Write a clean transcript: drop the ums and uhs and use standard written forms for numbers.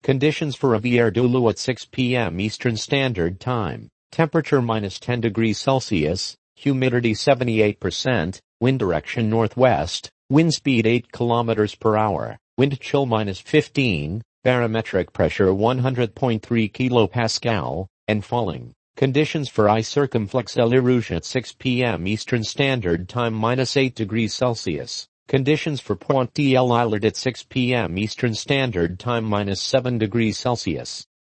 Conditions for Rivière-du-Loup at 6 p.m. Eastern Standard Time. Temperature minus 10 degrees Celsius, humidity 78%, wind direction northwest, wind speed 8 kilometers per hour, wind chill minus 15, barometric pressure 100.3 kilopascal, and falling. Conditions for I-Circumflex Les Rouges at 6 p.m. Eastern Standard Time minus 8 degrees Celsius. Conditions for Pointe-l'Islet at 6 p.m. Eastern Standard Time minus 7 degrees Celsius.